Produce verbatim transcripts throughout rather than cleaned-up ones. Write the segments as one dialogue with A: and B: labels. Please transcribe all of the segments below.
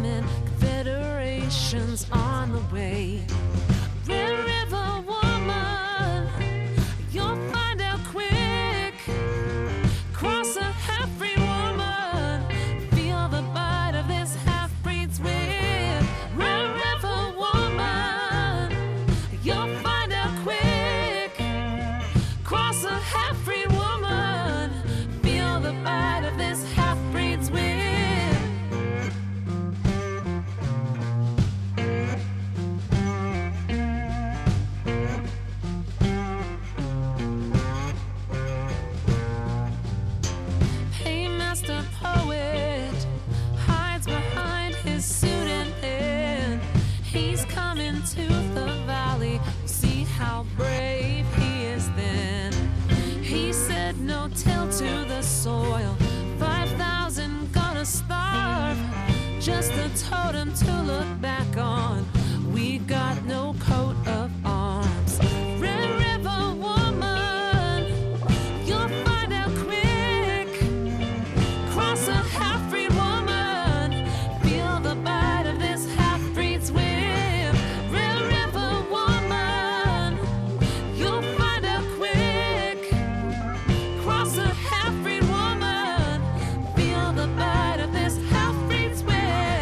A: coming, confederations on the way. Red River woman, you'll find out quick. Cross a half-breed woman, feel the bite of this half-breed's whip. Red River woman, you'll find out quick. Cross a half-breed woman, feel the bite of this half-breed's whip. Paymaster poet hides behind his suit and pen. He's coming to the valley, we'll see how brave he is then. He said no till to the soil, five thousand gonna starve. Just a totem to look back on, we got no coat of arms. Red River woman, you'll find out quick. Cross a half-breed woman, feel the bite of this half-breed's whip. Red River woman, you'll find out quick. Cross a half-breed woman, feel the bite of this half-breed's whip.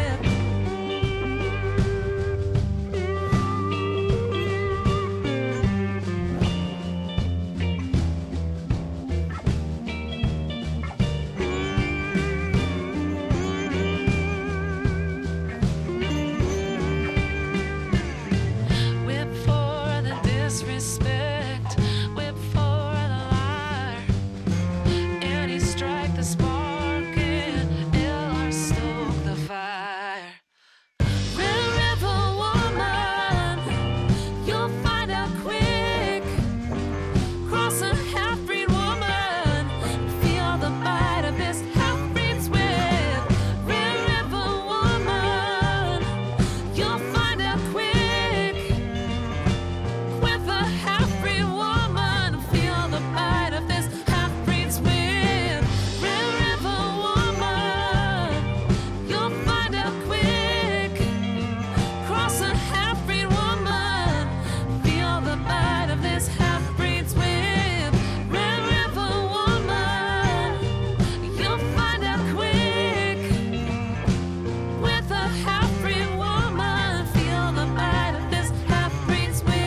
A: Whip for the disrespect, whip for the liar. Annie strike the spark and L R stoke the fire. Red River woman, you'll find out quick. Cross a half-breed woman, feel the bite of this half-breed's whip. Red River woman, you'll find out quick. With a half-breed woman, feel the bite of this half-breed's whip. Red River woman, you'll find out quick. Cross a half-breed woman, feel the bite of this half-breed's whip. Red River woman, you'll find out quick. With a half-breed woman, feel the bite of this half-breed's whip.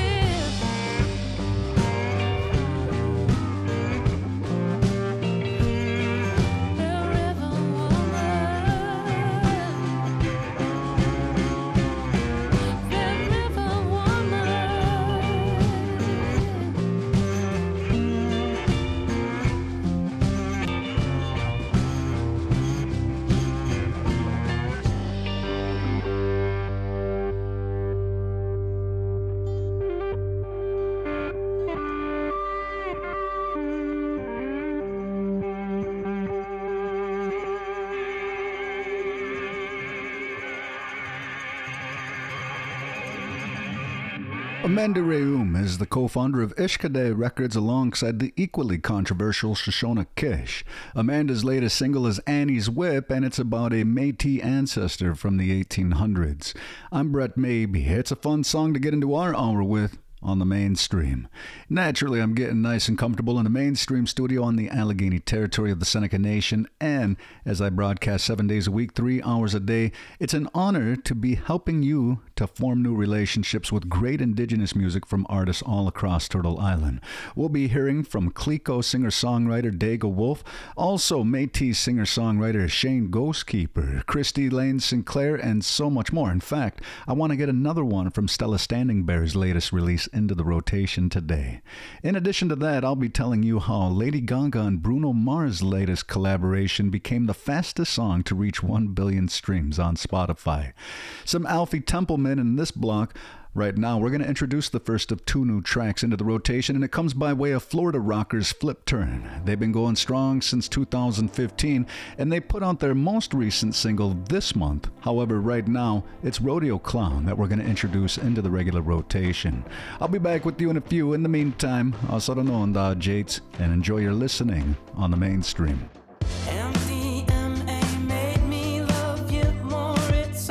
A: Red River woman, Red River woman.
B: Amanda Reum is the co-founder of Ishkadeh Records alongside the equally controversial Shoshona Kish. Amanda's latest single is Annie's Whip, and it's about a Métis ancestor from the eighteen hundreds. I'm Brett Maybe. It's a fun song to get into our hour with on the Mainstream. Naturally, I'm getting nice and comfortable in the Mainstream studio on the Allegheny territory of the Seneca Nation, and as I broadcast seven days a week, three hours a day, it's an honor to be helping you to form new relationships with great indigenous music from artists all across Turtle Island. We'll be hearing from Clico singer-songwriter Daga Wolf, also Métis singer-songwriter Shane Ghostkeeper, Christy Lane Sinclair, and so much more. In fact, I want to get another one from Stella Standing Bear's latest release into the rotation today. In addition to that, I'll be telling you how Lady Gaga and Bruno Mars' latest collaboration became the fastest song to reach one billion streams on Spotify. Some Alfie Templeman in this block. Right now, we're going to introduce the first of two new tracks into the rotation, and it comes by way of Florida rockers Flip Turn. They've been going strong since two thousand fifteen, and they put out their most recent single this month. However, right now, it's Rodeo Clown that we're going to introduce into the regular rotation. I'll be back with you in a few. In the meantime, Asaranoanda Jates, and enjoy your listening on the Mainstream.
C: M D M A made me love you more. It's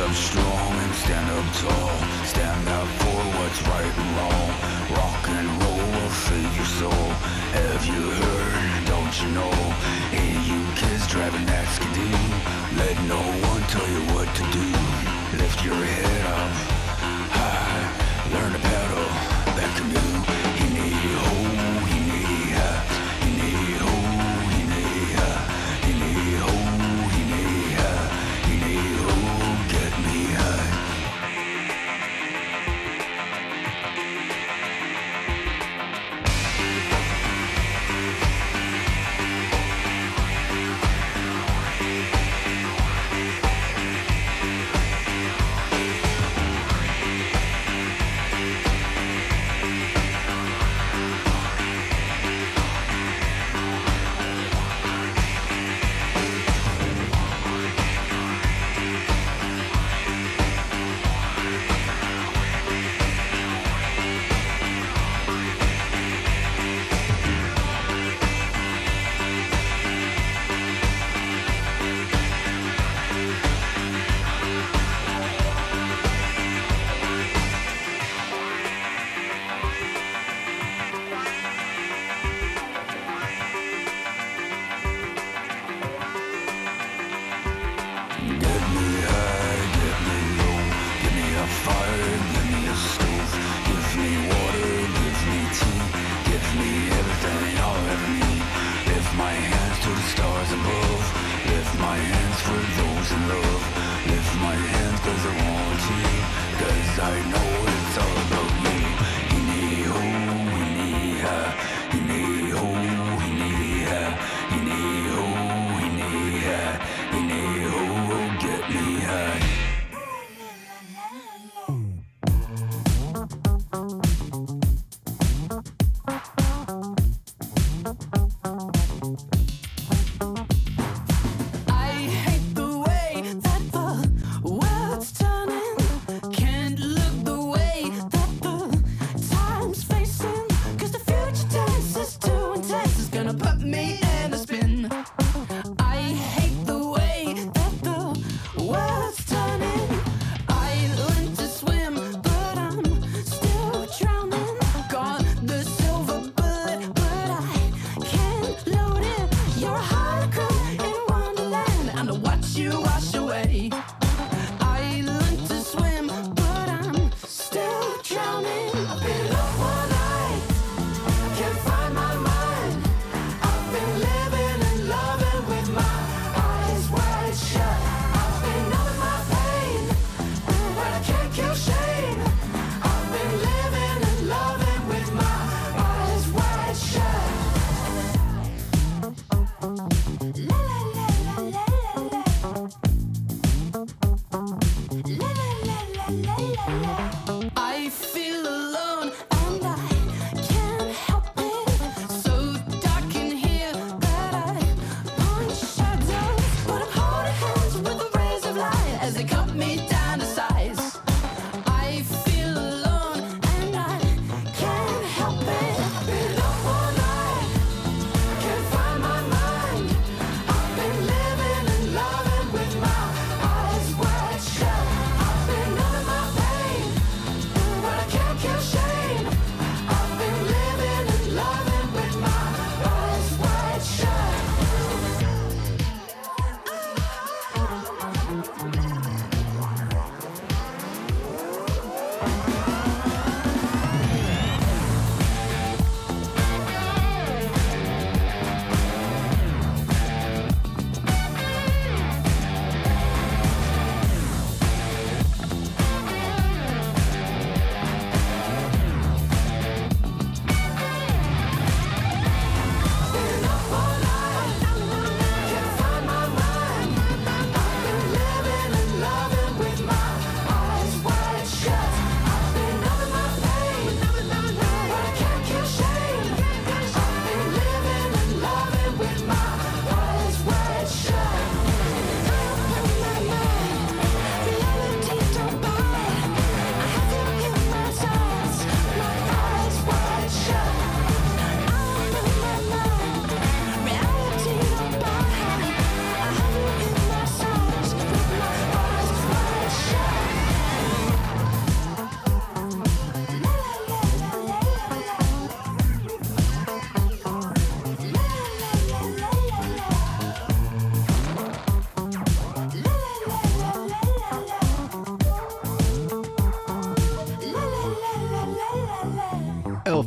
C: up strong and stand up tall. Stand up for what's right and wrong. Rock and roll will feed your soul. Have you heard? Don't you know? Hey, you kids driving that skidoo. Let no one tell you what to do. Lift your head up high. Learn to paddle that canoe. Hey-nee-ho, hey-nee-ha. Hey-nee-ho, hey-nee-ha. Hey-nee-ho, hey-nee-ha. Hey-nee-ho, get me high.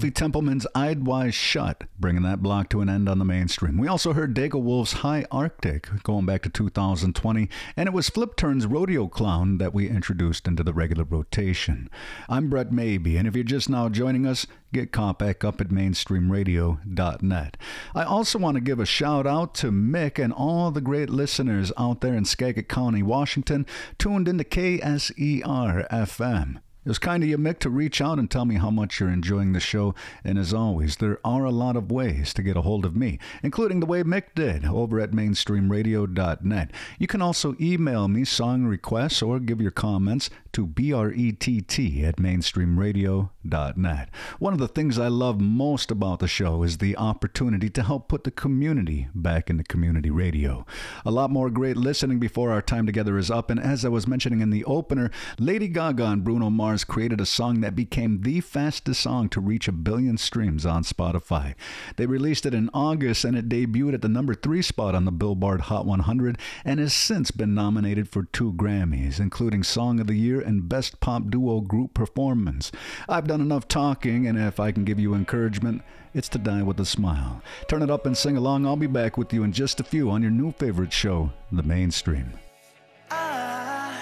B: Sophie Templeman's Eyed Wise Shut, bringing that block to an end on the mainstream. We also heard Dago Wolf's High Arctic, going back to two thousand twenty, and it was Flip Turn's Rodeo Clown that we introduced into the regular rotation. I'm Brett Maybe, and if you're just now joining us, get caught back up at mainstream radio dot net. I also want to give a shout out to Mick and all the great listeners out there in Skagit County, Washington, tuned into K S E R F M. It was kind of you, Mick, to reach out and tell me how much you're enjoying the show. And as always, there are a lot of ways to get a hold of me, including the way Mick did over at mainstream radio dot net. You can also email me song requests or give your comments to brett at mainstream radio dot net. One of the things I love most about the show is the opportunity to help put the community back into community radio. A lot more great listening before our time together is up. And as I was mentioning in the opener, Lady Gaga and Bruno Mars created a song that became the fastest song to reach a billion streams on Spotify. They released it in August and it debuted at the number three spot on the Billboard Hot one hundred and has since been nominated for two Grammys, including Song of the Year and Best Pop Duo Group Performance. I've done enough talking, and if I can give you encouragement, it's to die with a smile. Turn it up and sing along. I'll be back with you in just a few on your new favorite show, The Mainstream.
D: I,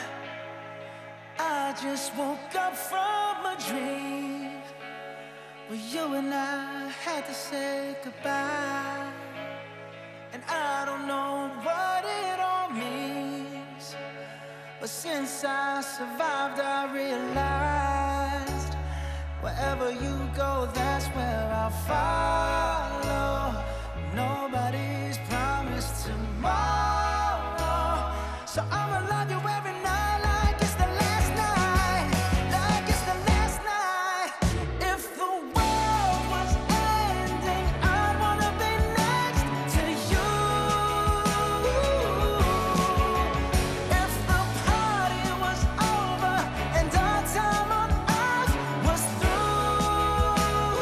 D: I just woke up from a dream where you and I had to say goodbye, and I don't know what it all means, but since I survived I realized wherever you go, that's where I'll follow. Nobody's promised tomorrow, so I'ma love you every night like it's the last night, like it's the last night. If the world was ending, I'd wanna be next to you. If the party was over and our time on earth was through,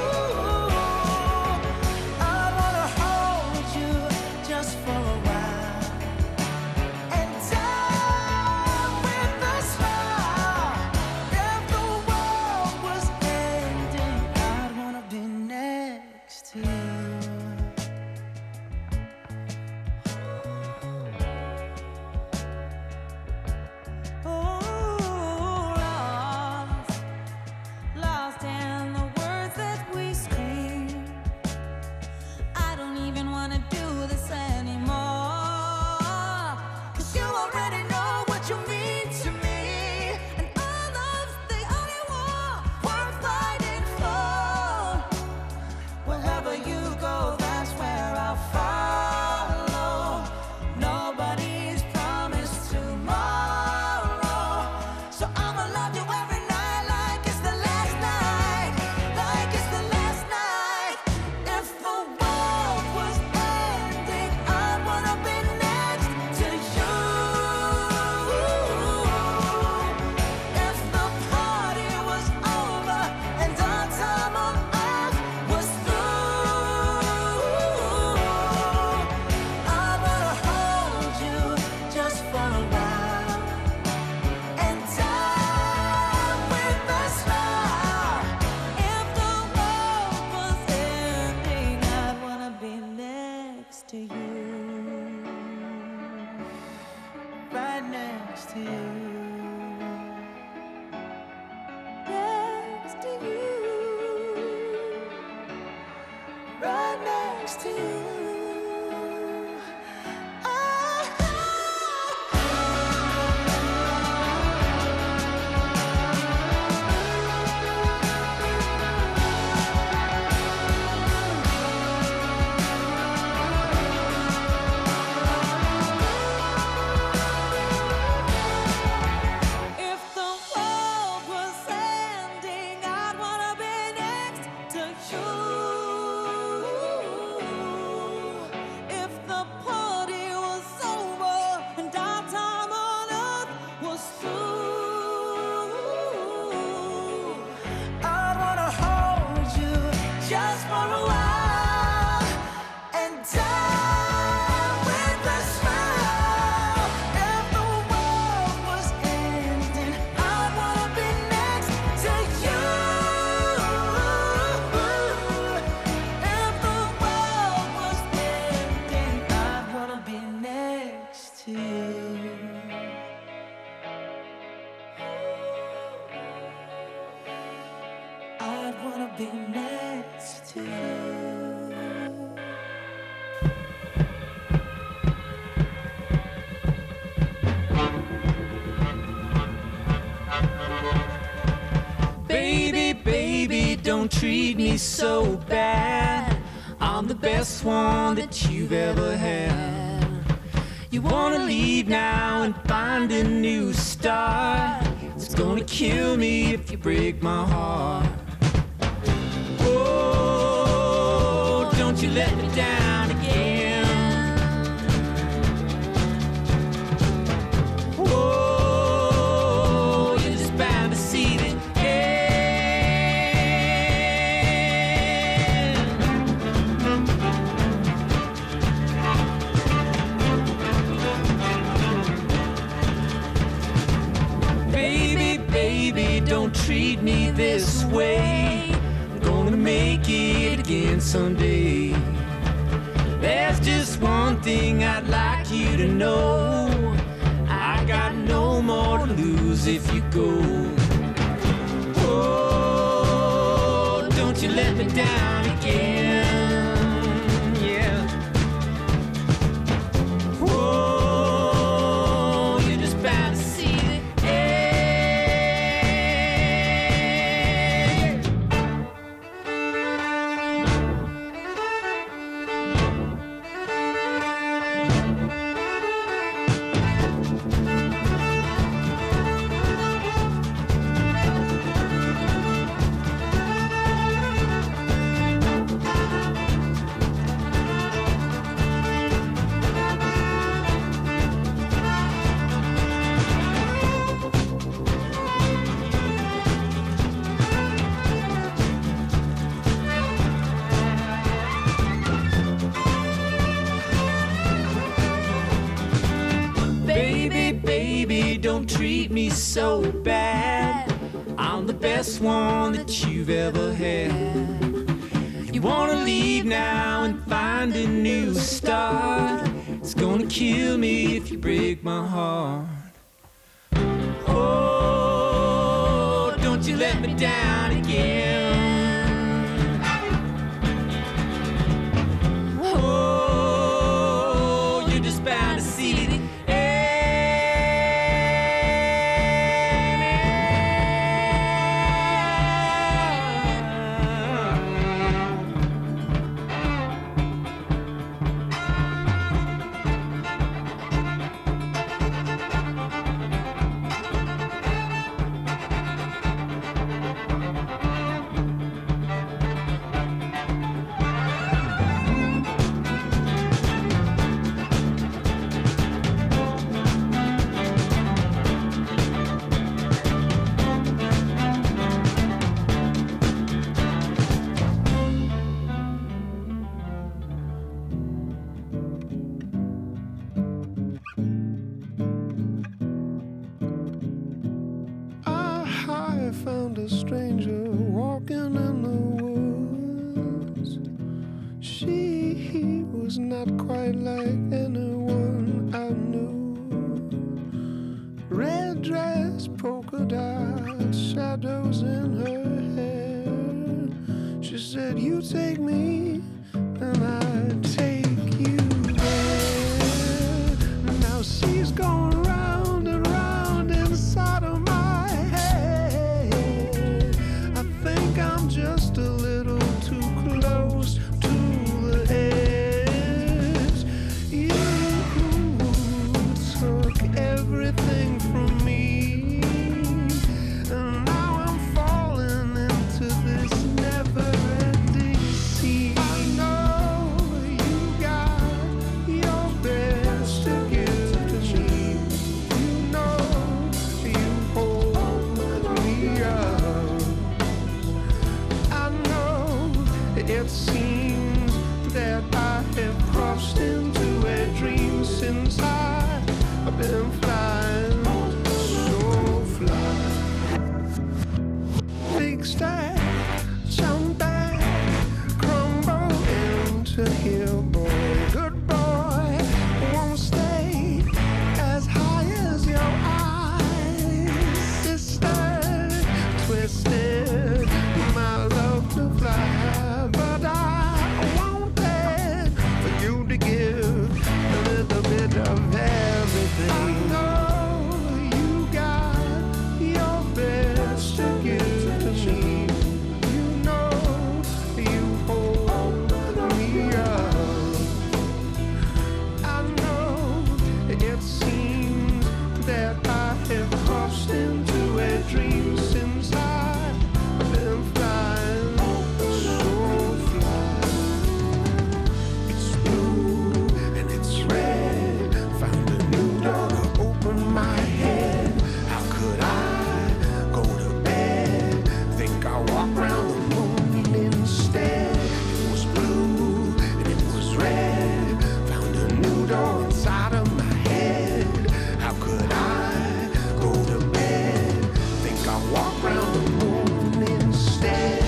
D: I'd wanna hold you just for a while and die with a smile. If the world was ending, I'd wanna be next to you.
A: Oh, lost, lost in the words that we scream. I don't even wanna do this anymore, 'cause you already know what you mean to me, and all love's the only war worth fighting for.
D: Wherever you go, that's where I'll follow. Nobody's promised tomorrow, so I'ma love you every night like it's the last night, like it's the last night. If the world was ending, I'd wanna be next to you. If the party was over and our time on earth was through, I wanna hold you just for a while and die with a smile.
A: If the world was ending, I'd wanna be next to you.
D: Right next to you.
A: Next to you.
D: Right next to you. Ah. be next to you.
A: Baby, baby, don't treat me so bad. I'm the best one that you've ever had. You wanna leave now and find a new start. It's gonna kill me if you break my heart. Oh, don't you let me down again. Oh, you're just bound to see the don't treat me this way. I'm gonna make it again someday. There's just one thing I'd like you to know. I got no more to lose if you go. Oh, don't you let me down again. Yeah. Oh, you're just bound to see the don't treat me so bad. I'm the best one that you've ever had. You wanna leave now and find a new start. It's gonna kill me if you break my heart. Oh, don't you let me down again. Oh, you're just bound to see the
E: twisted, my love. that I have crossed into a dream since I've been flying, so fly. It's blue and it's red, found a new door to open my head. How could I go to bed? Think I'll walk round the moon instead. It was blue and it was red, found a new door inside of my head. How could I go to bed? Think I'll walk round the moon instead.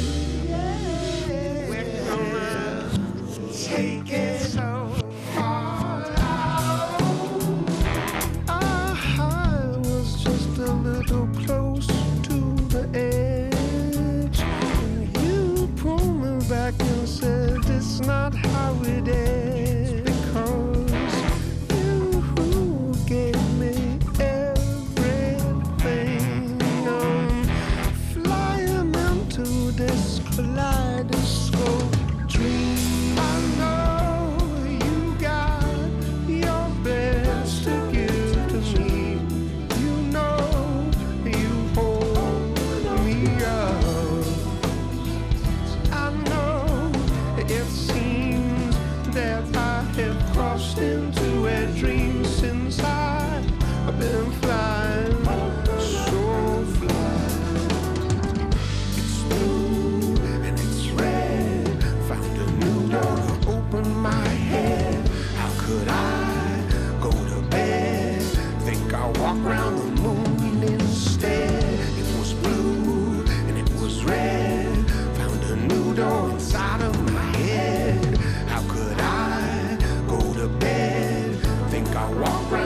E: We're gonna take it so far out. I was just a little close to the edge. You pulled me back and said it's not how it is, because you gave me everything. I'm flying into this kaleidoscope dream. I know you got your best to give to me. You know you hold me up. I know it seems that I have crossed into a dream since I've been flying, so fly. It's blue and it's red, found a new door to open my head. How could I go to bed? Think I'll walk round the moon instead. It was blue and it was red, found a new door inside of my head. How could I go to bed? Think I'll walk round